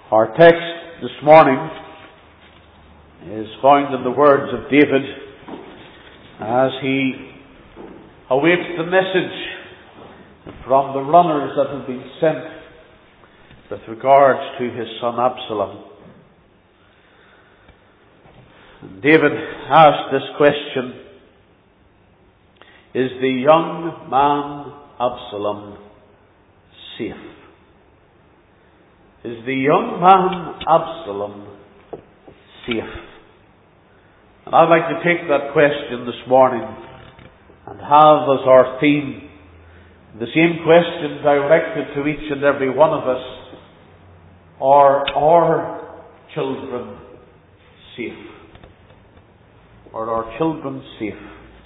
Our text this morning is found in the words of David as he awaits the message from the runners that have been sent with regards to his son Absalom. David asked this question: is the young man Absalom safe? Is the young man Absalom safe? And I'd like to take that question this morning and have as our theme the same question directed to each and every one of us: are our children safe? Are our children safe?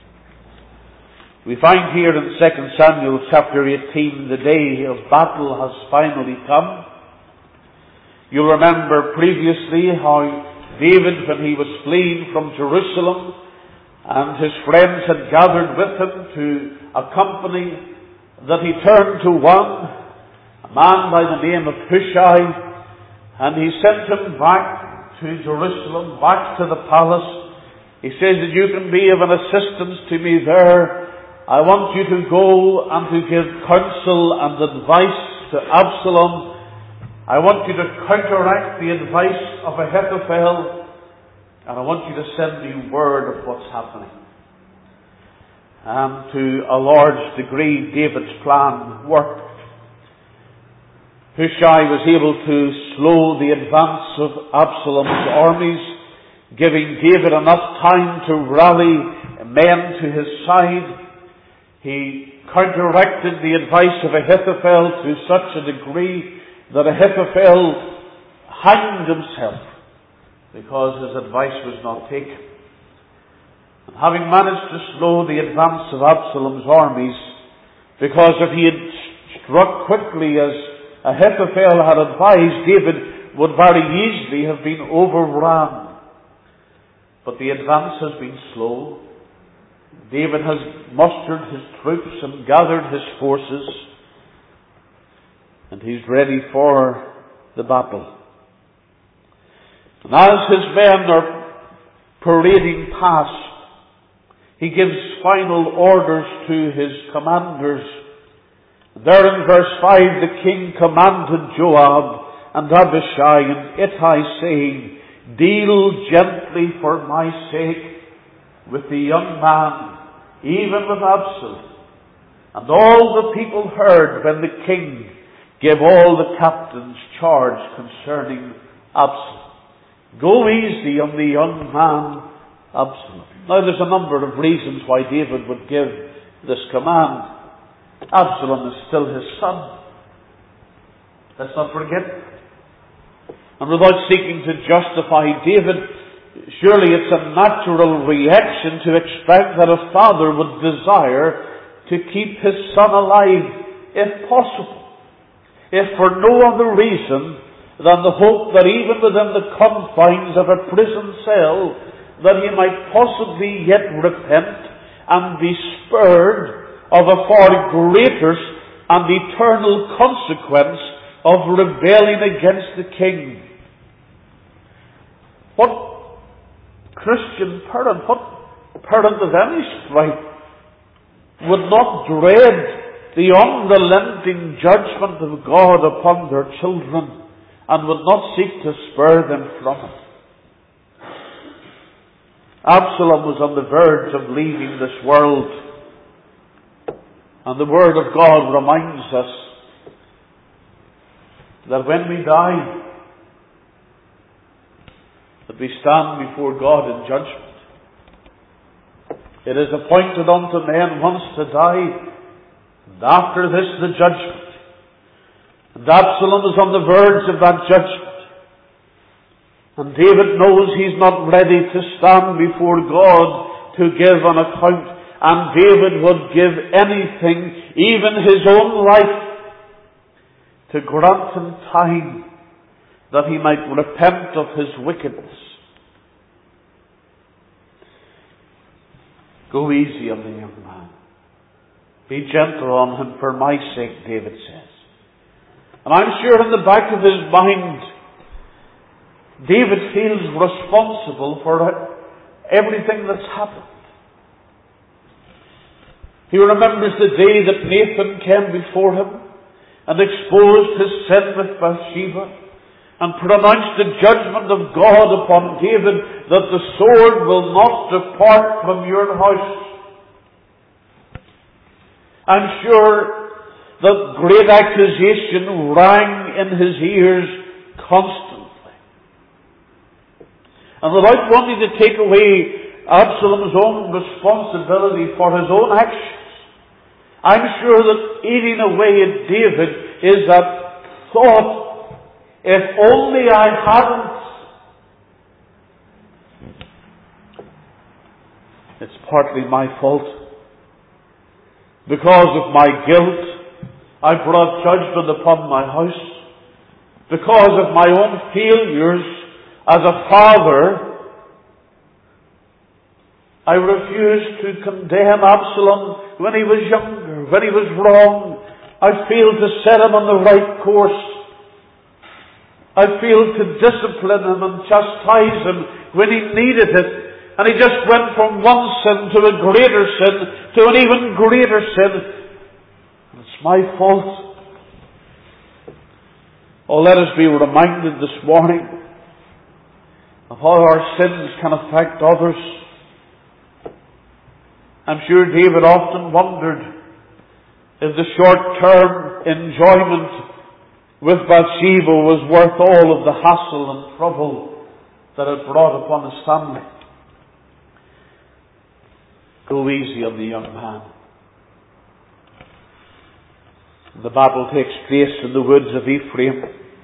We find here in 2 Samuel chapter 18, the day of battle has finally come. You'll remember previously how David, when he was fleeing from Jerusalem and his friends had gathered with him to accompany, that he turned to one, a man by the name of Hushai, and he sent him back to Jerusalem, back to the palace. He says that you can be of an assistance to me there. I want you to go and to give counsel and advice to Absalom. I want you to counteract the advice of Ahithophel, and I want you to send me word of what's happening. And to a large degree, David's plan worked. Hushai was able to slow the advance of Absalom's armies, giving David enough time to rally men to his side. He counteracted the advice of Ahithophel to such a degree that Ahithophel hanged himself because his advice was not taken. And having managed to slow the advance of Absalom's armies, because if he had struck quickly as Ahithophel had advised, David would very easily have been overrun. But the advance has been slow. David has mustered his troops and gathered his forces, and he's ready for the battle. And as his men are parading past, he gives final orders to his commanders. There in verse 5, the king commanded Joab and Abishai and Ittai, saying, deal gently for my sake with the young man, even with Absalom. And all the people heard when the king gave all the captains charge concerning Absalom. Go easy on the young man Absalom. Now there's a number of reasons why David would give this command. Absalom is still his son. Let's not forget. And without seeking to justify David, surely it's a natural reaction to expect that a father would desire to keep his son alive, if possible, if for no other reason than the hope that even within the confines of a prison cell, that he might possibly yet repent and be spared of a far greater and eternal consequence of rebelling against the king. What Christian parent, what parent of any stripe would not dread the unrelenting judgment of God upon their children and would not seek to spur them from it? Absalom was on the verge of leaving this world, and the Word of God reminds us that when we die, that we stand before God in judgment. It is appointed unto men once to die, and after this the judgment. And Absalom is on the verge of that judgment. And David knows he's not ready to stand before God to give an account. And David would give anything, even his own life, to grant him time that he might repent of his wickedness. Go easy on the young man. Be gentle on him for my sake, David says. And I'm sure in the back of his mind David feels responsible for everything that's happened. He remembers the day that Nathan came before him and exposed his sin with Bathsheba and pronounced the judgment of God upon David that the sword will not depart from your house. I'm sure that great accusation rang in his ears constantly. And without wanting to take away Absalom's own responsibility for his own actions, I'm sure that eating away at David is that thought, if only I hadn't. It's partly my fault. Because of my guilt, I brought judgment upon my house. Because of my own failures as a father, I refused to condemn Absalom when he was younger, when he was wrong. I failed to set him on the right course. I failed to discipline him and chastise him when he needed it. And he just went from one sin to a greater sin, to an even greater sin. It's my fault. Oh, let us be reminded this morning of how our sins can affect others. I'm sure David often wondered if the short-term enjoyment with Bathsheba was worth all of the hassle and trouble that it brought upon his family. Go easy on the young man. The battle takes place in the woods of Ephraim,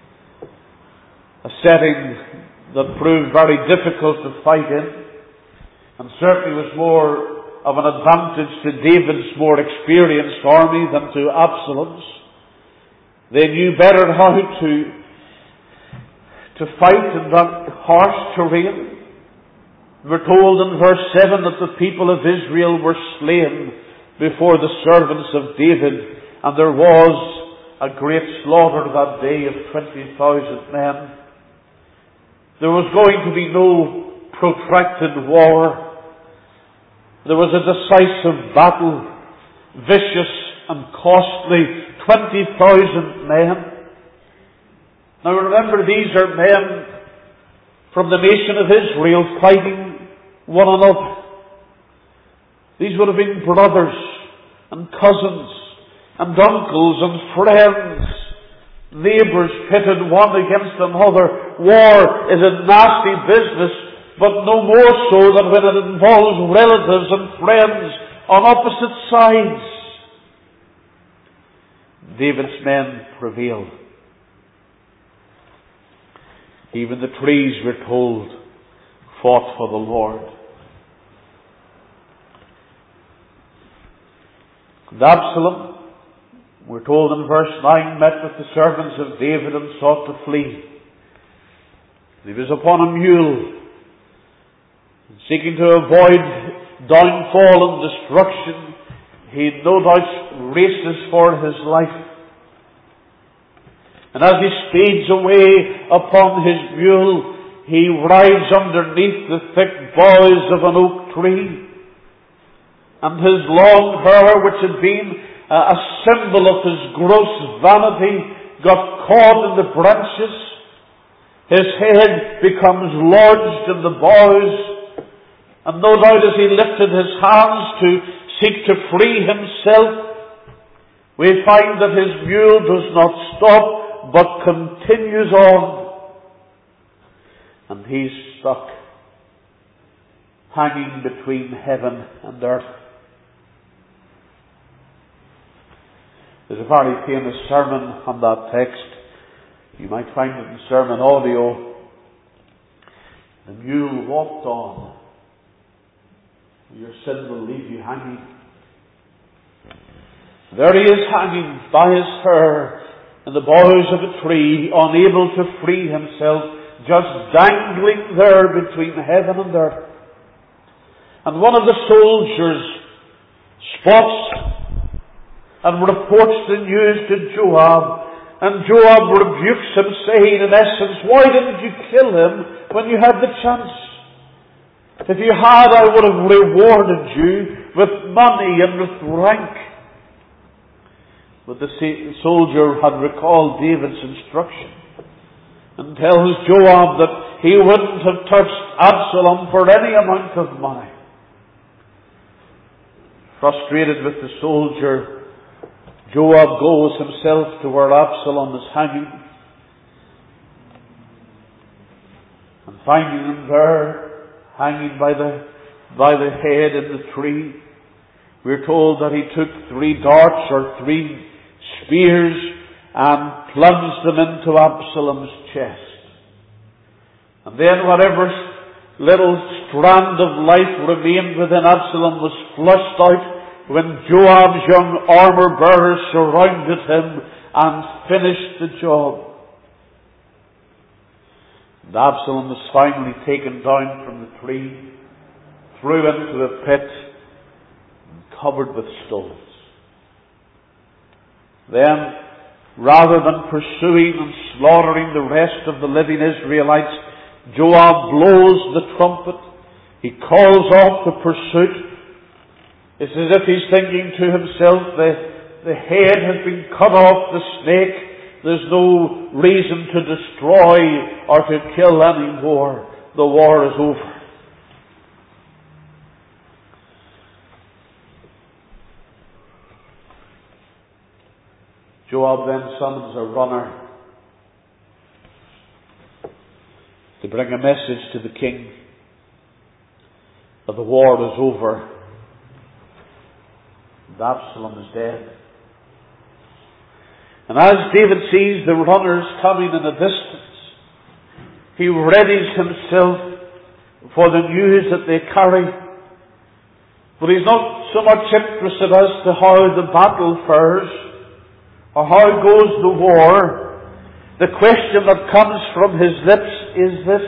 a setting that proved very difficult to fight in, and certainly was more of an advantage to David's more experienced army than to Absalom's. They knew better how to fight in that harsh terrain. We're told in verse 7 that the people of Israel were slain before the servants of David, and there was a great slaughter that day of 20,000 men. There was going to be no protracted war. There was a decisive battle, vicious and costly, 20,000 men. Now remember, these are men from the nation of Israel fighting one another. These would have been brothers and cousins and uncles and friends, neighbours pitted one against another. War is a nasty business, but no more so than when it involves relatives and friends on opposite sides. David's men prevailed. Even the trees, we're told, fought for the Lord. And Absalom, we're told in verse 9, met with the servants of David and sought to flee. He was upon a mule, seeking to avoid downfall and destruction. He no doubt races for his life. And as he speeds away upon his mule, he rides underneath the thick boughs of an oak tree. And his long hair, which had been a symbol of his gross vanity, got caught in the branches. His head becomes lodged in the boughs. And no doubt as he lifted his hands to seek to free himself, we find that his mule does not stop, but continues on. And he's stuck, hanging between heaven and earth. There's a very famous sermon on that text. You might find it in sermon audio. The mule walked on. Your sin will leave you hanging. There he is hanging by his hair in the boughs of a tree, unable to free himself, just dangling there between heaven and earth. And one of the soldiers spots and reports the news to Joab And Joab rebukes him, saying, in essence, why didn't you kill him when you had the chance? If you had, I would have rewarded you with money and with rank. But the soldier had recalled David's instruction and tells Joab that he wouldn't have touched Absalom for any amount of money. Frustrated with the soldier, Joab goes himself to where Absalom is hanging, and finding him there, hanging by the head in the tree, we're told that he took 3 darts or 3 spears and plunged them into Absalom's chest. And then whatever little strand of life remained within Absalom was flushed out when Joab's young armor bearers surrounded him and finished the job. And Absalom was finally taken down from the tree, threw into a pit, and covered with stones. Then, rather than pursuing and slaughtering the rest of the living Israelites, Joab blows the trumpet. He calls off the pursuit. It's as if he's thinking to himself, the head has been cut off the snake. There's no reason to destroy or to kill any more. The war is over. Joab then summons a runner to bring a message to the king that the war is over and Absalom is dead. And as David sees the runners coming in the distance, he readies himself for the news that they carry. But he's not so much interested as to how the battle fares or how goes the war. The question that comes from his lips is this: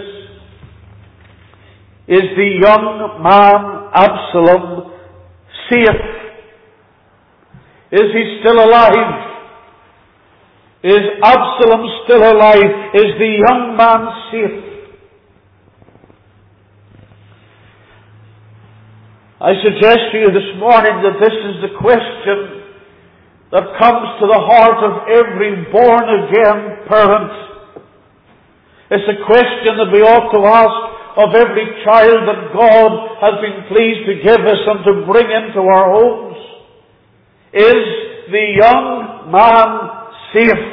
is the young man Absalom safe? Is he still alive? Is Absalom still alive? Is the young man safe? I suggest to you this morning that this is the question that comes to the heart of every born-again parent. It's a question that we ought to ask of every child that God has been pleased to give us and to bring into our homes. Is the young man safe?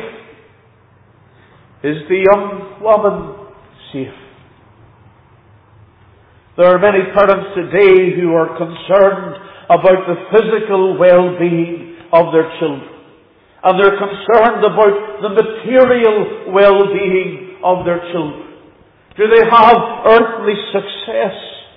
Is the young woman safe? There are many parents today who are concerned about the physical well-being of their children. And they're concerned about the material well-being of their children. Do they have earthly success?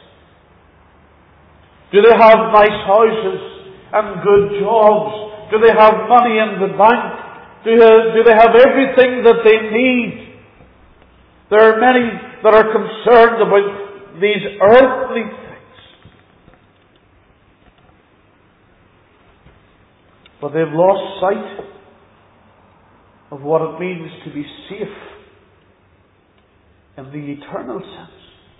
Do they have nice houses and good jobs? Do they have money in the bank? Do they have everything that they need? There are many that are concerned about these earthly things. But they've lost sight of what it means to be safe in the eternal sense.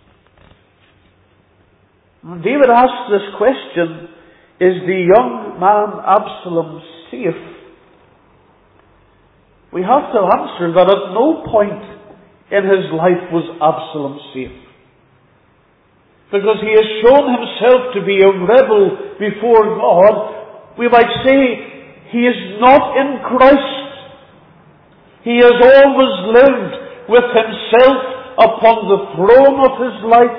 When David asks this question, is the young man Absalom safe? We have to answer that at no point in his life was Absalom safe. Because he has shown himself to be a rebel before God. We might say he is not in Christ. He has always lived with himself upon the throne of his life.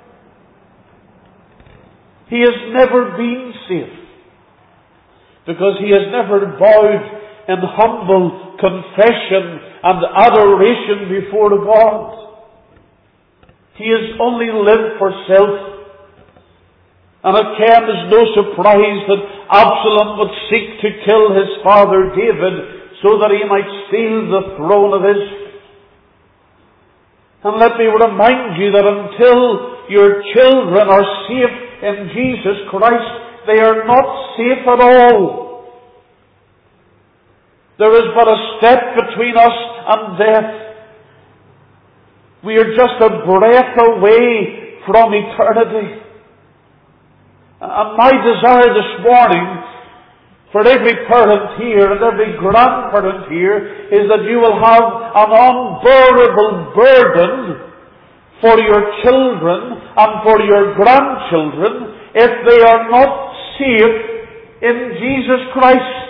He has never been safe. Because he has never bowed in humble confession and adoration before God. He has only lived for self. And it came as no surprise that Absalom would seek to kill his father David so that he might steal the throne of Israel. And let me remind you that until your children are safe in Jesus Christ, they are not safe at all. There is but a step between us and death. We are just a breath away from eternity. And my desire this morning for every parent here and every grandparent here is that you will have an unbearable burden for your children and for your grandchildren if they are not saved in Jesus Christ.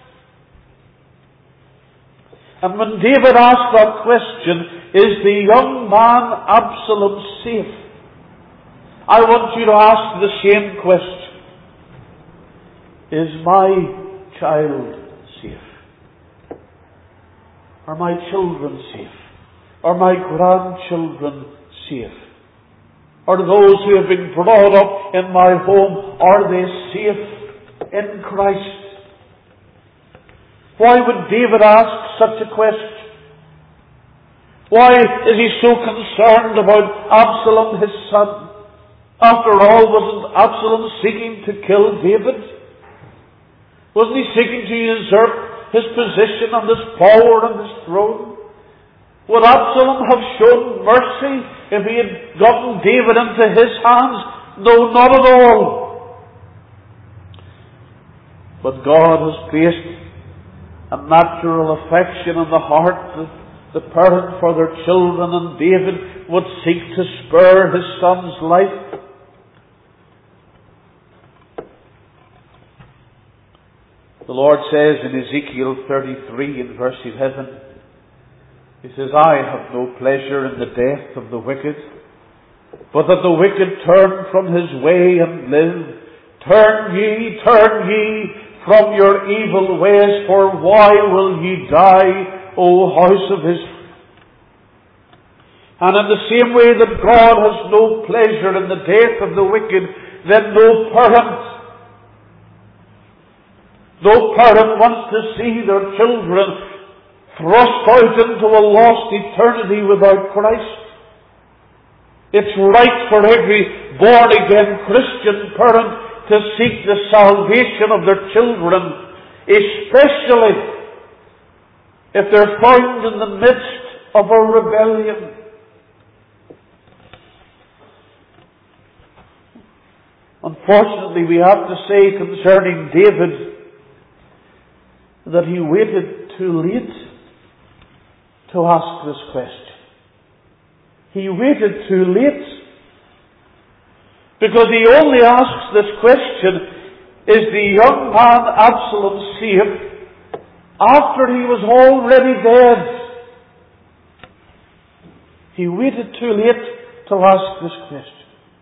And when David asked that question, is the young man Absalom safe? I want you to ask the same question. Is my child safe? Are my children safe? Are my grandchildren safe? Are those who have been brought up in my home, are they safe in Christ? Why would David ask such a question? Why is he so concerned about Absalom, his son? After all, wasn't Absalom seeking to kill David? Wasn't he seeking to usurp his position and his power and his throne? Would Absalom have shown mercy if he had gotten David into his hands? No, not at all. But God has placed a natural affection in the heart of the parent for their children, and David would seek to spare his son's life. The Lord says in Ezekiel 33 in verse 11, He says, I have no pleasure in the death of the wicked, but that the wicked turn from his way and live. Turn ye from your evil ways, for why will ye die, O house of Israel? And in the same way that God has no pleasure in the death of the wicked, then no parent wants to see their children thrust out into a lost eternity without Christ. It's right for every born-again Christian parent to seek the salvation of their children, especially if they're found in the midst of a rebellion. Unfortunately, we have to say concerning David that he waited too late to ask this question. He waited too late, because he only asks this question, is the young man Absalom safe, after he was already dead. He waited too late to ask this question.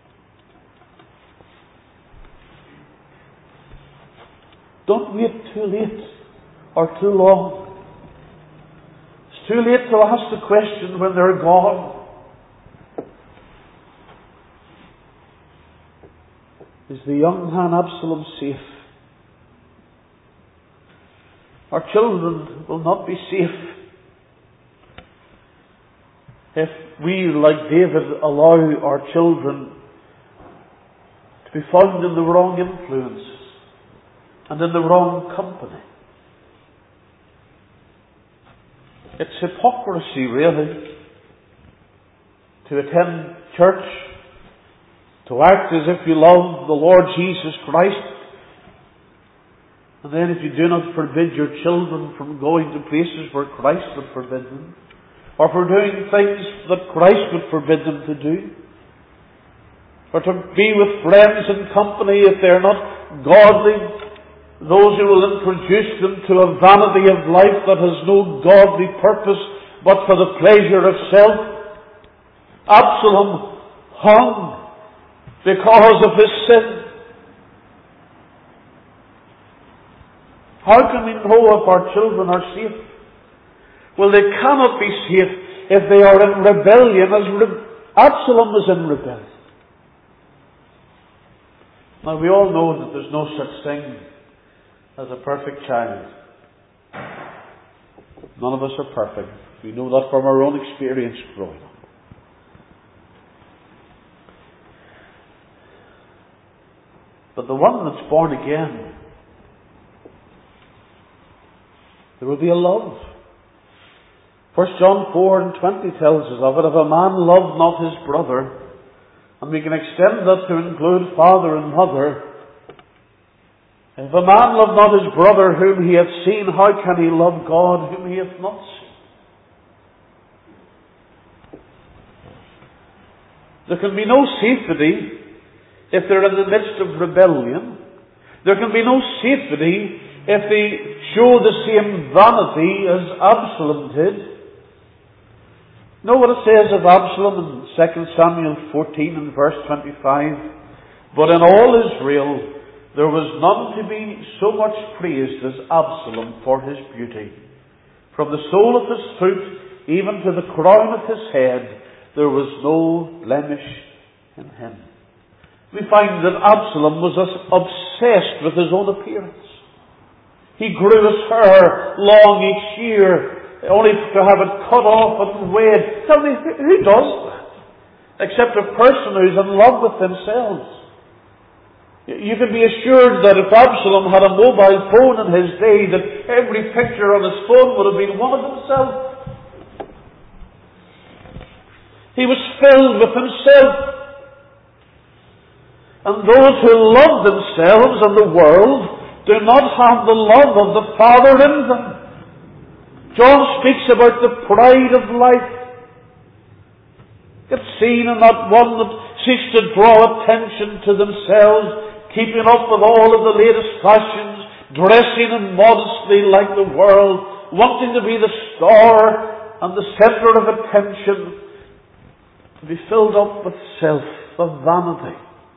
Don't wait too late or too long. It's too late to ask the question when they're gone. Is the young man Absalom safe? Our children will not be safe if we, like David, allow our children to be found in the wrong influences and in the wrong company. It's hypocrisy, really, to attend church, to act as if you love the Lord Jesus Christ, and then if you do not forbid your children from going to places where Christ would forbid them, or for doing things that Christ would forbid them to do, or to be with friends and company if they're not godly, those who will introduce them to a vanity of life that has no godly purpose but for the pleasure of self. Absalom hung because of his sin. How can we know if our children are safe? Well, they cannot be safe if they are in rebellion, as Absalom was in rebellion. Now, we all know that there's no such thing as a perfect child. None of us are perfect. We know that from our own experience growing up. But the one that's born again There will be a love. 1 John 4:20 tells us of it. If a man love not his brother, and we can extend that to include father and mother, if a man love not his brother whom he hath seen, how can he love God whom he hath not seen? There can be no safety if they're in the midst of rebellion. There can be no safety if they show the same vanity as Absalom did. Know what it says of Absalom in 2 Samuel 14 and verse 25? But in all Israel there was none to be so much praised as Absalom for his beauty. From the sole of his foot even to the crown of his head there was no blemish in him. We find that Absalom was obsessed with his own appearance. He grew his hair long each year, only to have it cut off and weighed. Tell me, who does that? Except a person who's in love with themselves. You can be assured that if Absalom had a mobile phone in his day, that every picture on his phone would have been one of himself. He was filled with himself. And those who love themselves and the world do not have the love of the Father in them. John speaks about the pride of life. It's seen in that one that seeks to draw attention to themselves, keeping up with all of the latest fashions, dressing immodestly like the world, wanting to be the star and the center of attention, to be filled up with self, of vanity.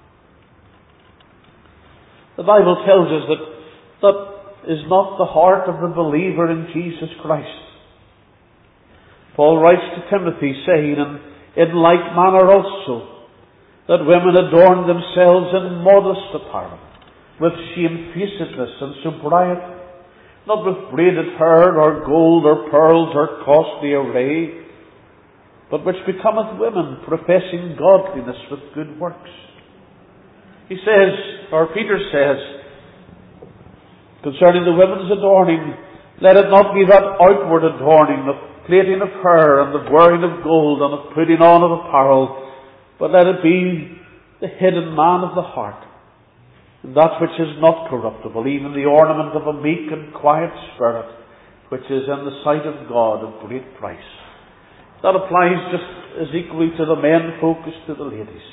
The Bible tells us that that is not the heart of the believer in Jesus Christ. Paul writes to Timothy saying, and in like manner also, that women adorn themselves in modest apparel, with shamefacedness and sobriety, not with braided hair, or gold, or pearls, or costly array, but which becometh women, professing godliness with good works. He says, or Peter says, concerning the women's adorning, let it not be that outward adorning of plaiting of hair and the wearing of gold and of putting on of apparel, but let it be the hidden man of the heart, and that which is not corruptible, even the ornament of a meek and quiet spirit, which is in the sight of God of great price. That applies just as equally to the men folk as to the ladies.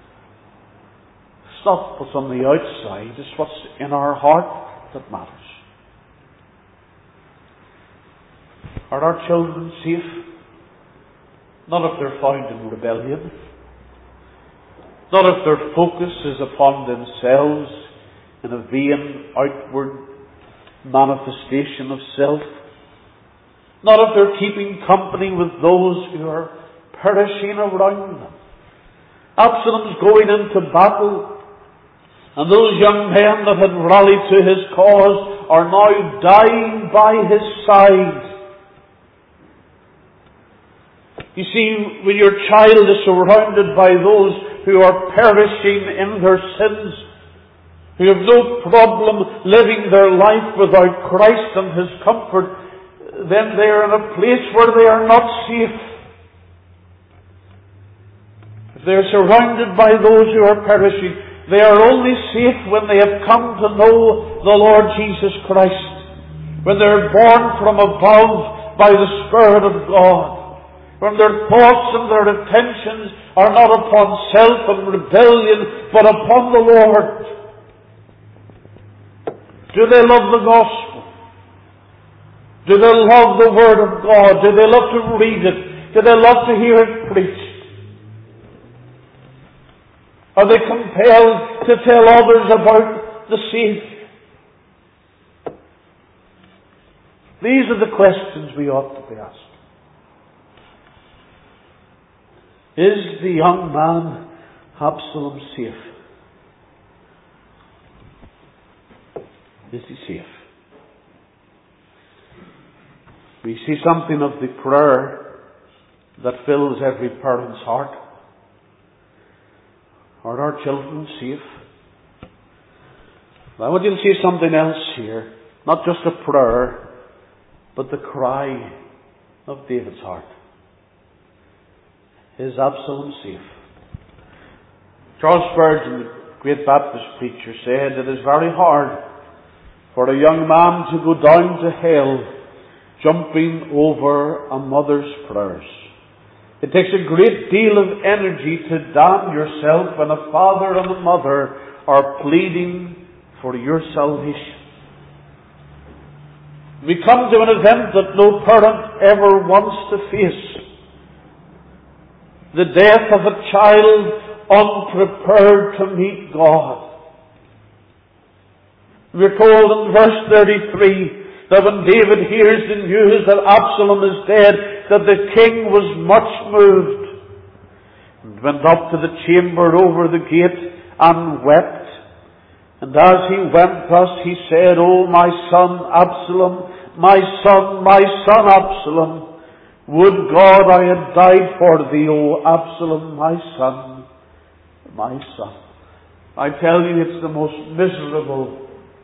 It's not what's on the outside, it's what's in our heart that matters. Are our children safe? Not if they're found in rebellion. Not if their focus is upon themselves in a vain outward manifestation of self. Not if they're keeping company with those who are perishing around them. Absalom's going into battle, and those young men that had rallied to his cause are now dying by his side. You see, when your child is surrounded by those who are perishing in their sins, who have no problem living their life without Christ and His comfort, then they are in a place where they are not safe. If they are surrounded by those who are perishing, they are only safe when they have come to know the Lord Jesus Christ, when they are born from above by the Spirit of God, when their thoughts and their attentions are not upon self and rebellion, but upon the Lord. Do they love the gospel? Do they love the Word of God? Do they love to read it? Do they love to hear it preached? Are they compelled to tell others about the Savior? These are the questions we ought to be asking. Is the young man Absalom safe? Is he safe? We see something of the prayer that fills every parent's heart. Are our children safe? I want you to see something else here. Not just a prayer, but the cry of David's heart. Is Absalom safe? Charles Spurgeon, the great Baptist preacher, said, "It is very hard for a young man to go down to hell jumping over a mother's prayers. It takes a great deal of energy to damn yourself when a father and a mother are pleading for your salvation." We come to an event that no parent ever wants to face. The death of a child unprepared to meet God. We're told in verse 33 that when David hears the news that Absalom is dead, that the king was much moved, and went up to the chamber over the gate and wept. And as he went thus, he said, "O my son Absalom, my son Absalom, would God I had died for thee, O Absalom, my son, my son." I tell you, it's the most miserable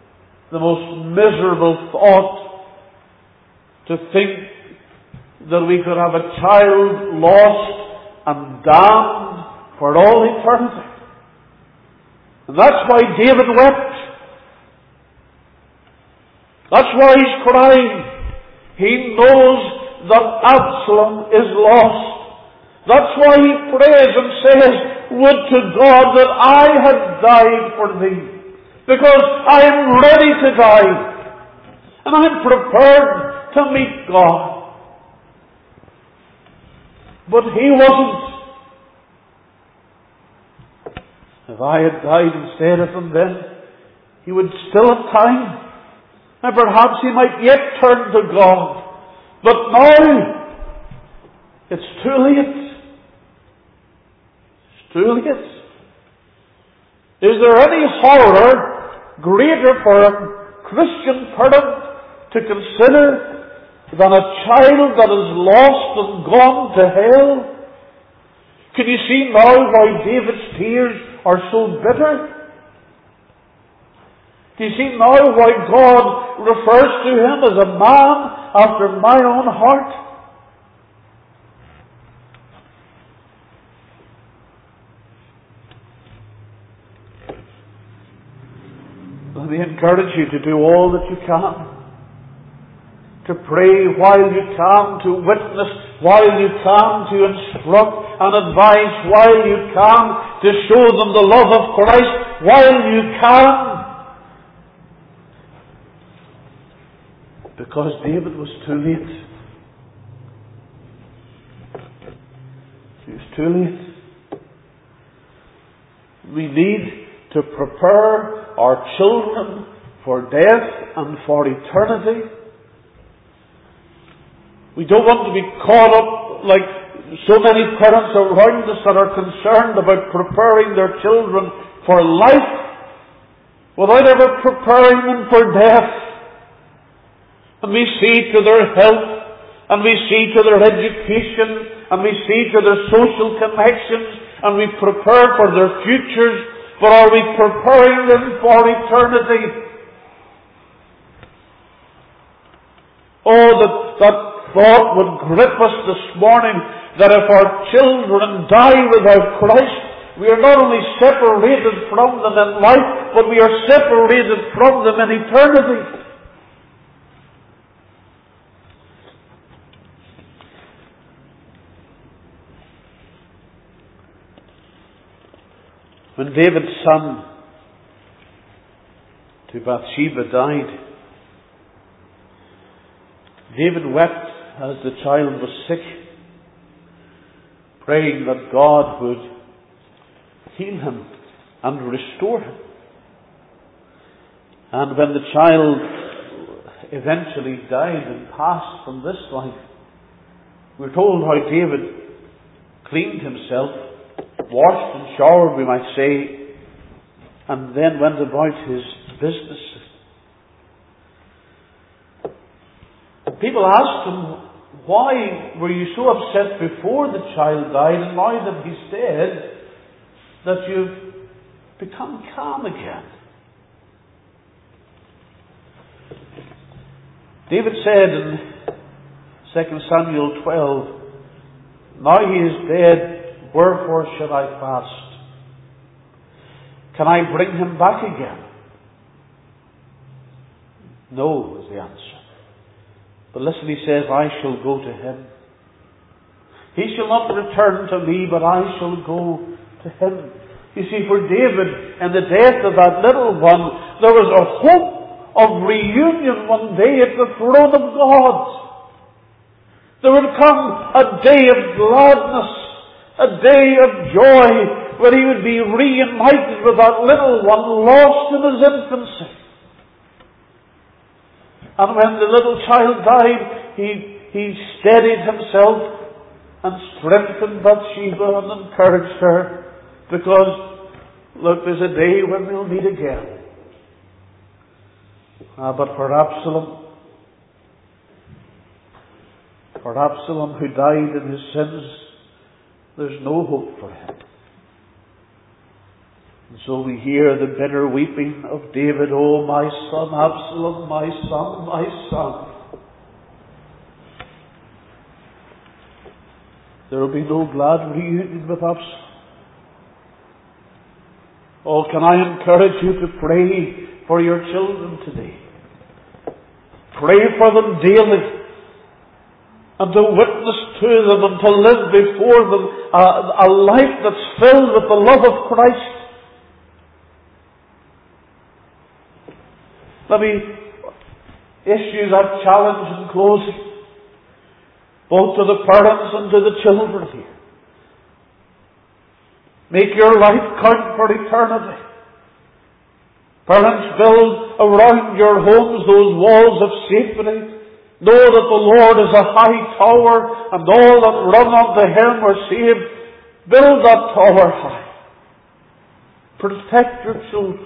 thought to think that we could have a child lost and damned for all eternity. And that's why David wept. That's why he's crying. He knows that Absalom is lost. That's why he prays and says, "Would to God that I had died for thee, because I am ready to die, and I am prepared to meet God." But he wasn't. If I had died instead of him then, he would still have time, and perhaps he might yet turn to God. But now, it's too late. It's too late. Is there any horror greater for a Christian parent to consider than a child that is lost and gone to hell? Can you see now why David's tears are so bitter? Do you see now why God refers to him as a man after my own heart? Let me encourage you to do all that you can. To pray while you can, to witness while you can, to instruct and advise while you can, to show them the love of Christ while you can. Because David was too late. He was too late. We need to prepare our children for death and for eternity. We don't want to be caught up like so many parents around us that are concerned about preparing their children for life without ever preparing them for death. And we see to their health, and we see to their education, and we see to their social connections, and we prepare for their futures, but are we preparing them for eternity? Oh, that thought would grip us this morning, that if our children die without Christ, we are not only separated from them in life, but we are separated from them in eternity. When David's son to Bathsheba died, David wept as the child was sick, praying that God would heal him and restore him. And when the child eventually died and passed from this life, we're told how David cleaned himself, washed and showered, we might say, and then went about his business. People asked him, "Why were you so upset before the child died, and now that he's dead, that you've become calm again?" David said in 2 Samuel 12. Now he is dead, wherefore should I fast? Can I bring him back again? No, is the answer. But listen, he says, I shall go to him. He shall not return to me, but I shall go to him. You see, for David, in the death of that little one, there was a hope of reunion one day at the throne of God. There would come a day of gladness, a day of joy, where he would be reunited with that little one lost in his infancy. And when the little child died, he steadied himself and strengthened Bathsheba and encouraged her, because, look, there's a day when we'll meet again. But for Absalom who died in his sins, there's no hope for him. And so we hear the bitter weeping of David, oh my son Absalom, my son, my son. There will be no glad reunion with Absalom. Oh, can I encourage you to pray for your children today? Pray for them daily, and to witness to them, and to live before them a life that's filled with the love of Christ. Let me issue that challenge in closing, both to the parents and to the children here. Make your life count for eternity. Parents, build around your homes those walls of safety. Know that the Lord is a high tower, and all that run unto Him are saved. Build that tower high. Protect your children.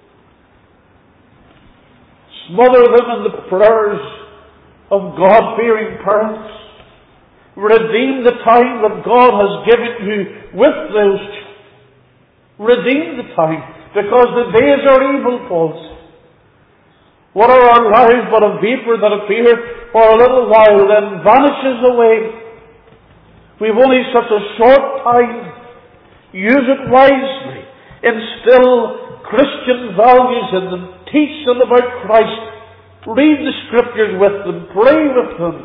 Smother them in the prayers of God-fearing parents. Redeem the time that God has given you with those children. Redeem the time, because the days are evil, Paul said. What are our lives but a vapor that appears for a little while, then vanishes away? We've only such a short time. Use it wisely. Instill Christian values in them. Teach them about Christ. Read the Scriptures with them. Pray with them.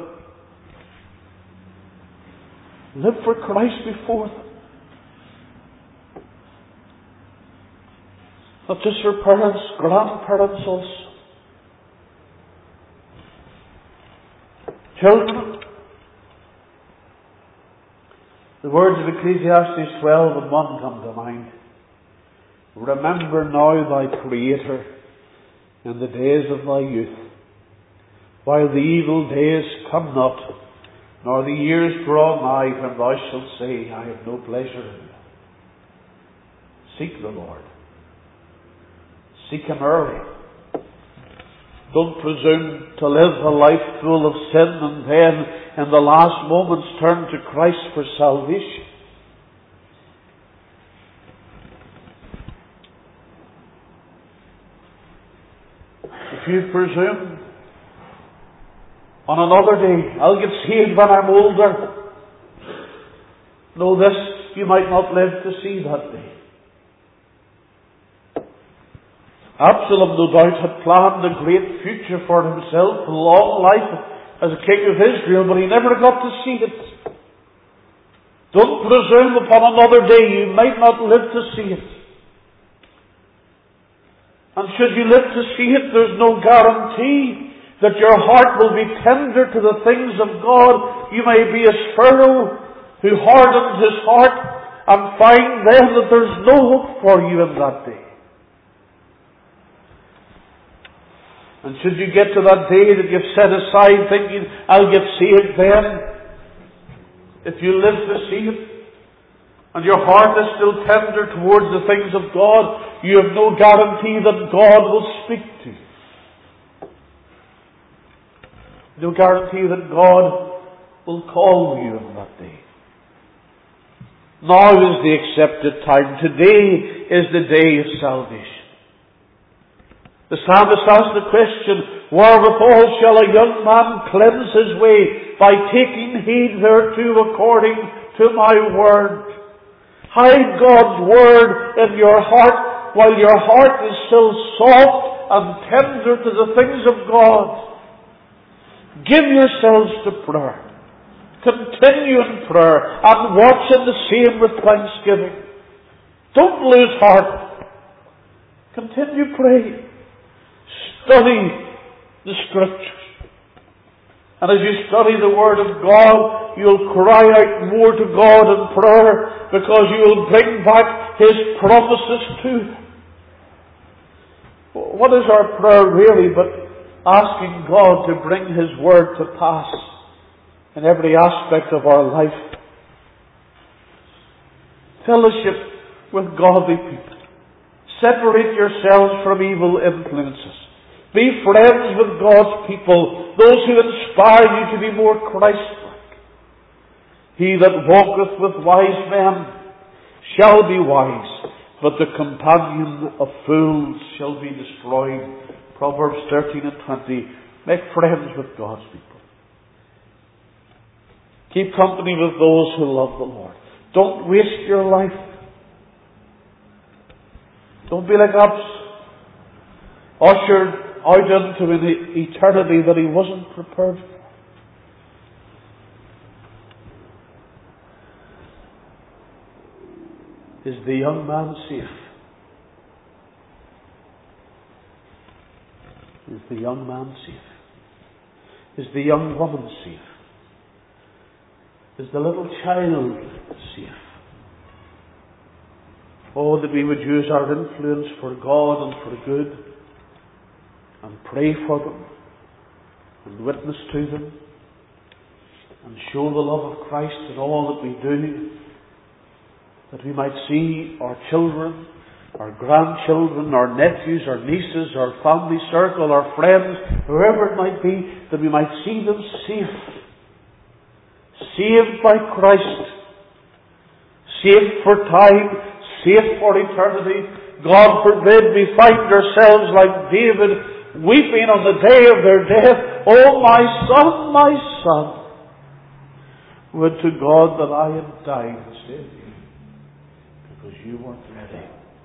Live for Christ before them. Not just for parents, grandparents also. Children, the words of Ecclesiastes 12 and 1 come to mind. Remember now thy Creator in the days of thy youth, while the evil days come not, nor the years draw nigh, when thou shalt say, I have no pleasure in them. Seek the Lord. Seek Him early. Don't presume to live a life full of sin and then in the last moments turn to Christ for salvation. If you presume on another day, I'll get saved when I'm older, know this, you might not live to see that day. Absalom, no doubt, had planned a great future for himself, a long life as a king of Israel, but he never got to see it. Don't presume upon another day, you might not live to see it. And should you live to see it, there's no guarantee that your heart will be tender to the things of God. You may be as Pharaoh, who hardened his heart, and find then that there's no hope for you in that day. And should you get to that day that you've set aside thinking, I'll get saved then, if you live to see it, and your heart is still tender towards the things of God, you have no guarantee that God will speak to you. No guarantee that God will call you on that day. Now is the accepted time. Today is the day of salvation. The psalmist asked the question, wherewithal shall a young man cleanse his way? By taking heed thereto according to my word. Hide God's word in your heart while your heart is still soft and tender to the things of God. Give yourselves to prayer. Continue in prayer and watch in the same with thanksgiving. Don't lose heart. Continue praying. Study the Scriptures. And as you study the Word of God, you'll cry out more to God in prayer because you will bring back His promises to you. What is our prayer really but asking God to bring His Word to pass in every aspect of our life? Fellowship with godly people. Separate yourselves from evil influences. Be friends with God's people, those who inspire you to be more Christ-like. He that walketh with wise men shall be wise, but the companion of fools shall be destroyed. Proverbs 13 and 20. Make friends with God's people. Keep company with those who love the Lord. Don't waste your life. Don't be like Absalom, ushered out into an eternity that he wasn't prepared for. Is the young man safe? Is the young man safe? Is the young woman safe? Is the little child safe? Oh, that we would use our influence for God and for good, and pray for them, and witness to them, and show the love of Christ in all that we do, that we might see our children, our grandchildren, our nephews, our nieces, our family circle, our friends, whoever it might be, that we might see them safe. Saved by Christ. Safe for time. Safe for eternity. God forbid we find ourselves like David, weeping on the day of their death. Oh, my son, would to God that I had died instead of you, because you weren't ready.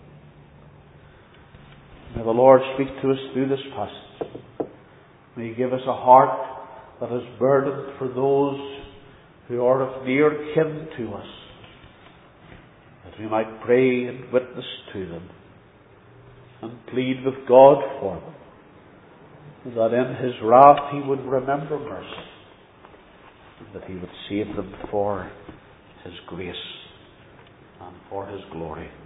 May the Lord speak to us through this passage. May He give us a heart that is burdened for those who are of near kin to us, that we might pray and witness to them and plead with God for them, that in His wrath He would remember mercy, and that He would save them for His grace and for His glory.